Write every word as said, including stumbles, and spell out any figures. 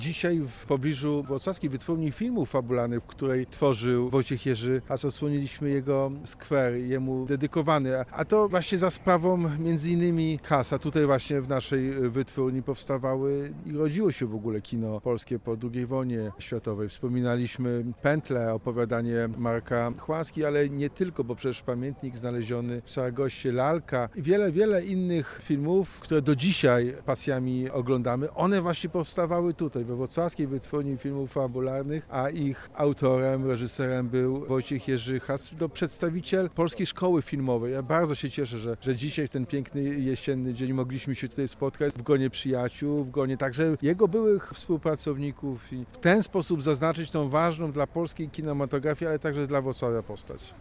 Dzisiaj w pobliżu Wrocławskiej Wytwórni Filmów Fabularnych, w której tworzył Wojciech Jerzy Has, odsłoniliśmy jego skwer, jemu dedykowany. A to właśnie za sprawą między innymi Hasa. Tutaj właśnie w naszej wytwórni powstawały i rodziło się w ogóle kino polskie po drugiej wojnie światowej. Wspominaliśmy Pętlę, opowiadanie Marka Chłaski, ale nie tylko, bo przecież pamiętnik znaleziony w Saragoście, Lalka i wiele, wiele innych filmów, które do dzisiaj pasjami oglądamy. One właśnie powstawały tutaj, we Wrocławskiej Wytwórni Filmów Fabularnych, a ich autorem, reżyserem był Wojciech Jerzy Has, to przedstawiciel Polskiej Szkoły Filmowej. Ja bardzo się cieszę, że, że dzisiaj w ten piękny jesienny dzień mogliśmy się tutaj spotkać w gronie przyjaciół, w gronie także jego byłych współpracowników i w ten sposób zaznaczyć tą ważną dla polskiej kinematografii, ale także dla Wrocławia postać.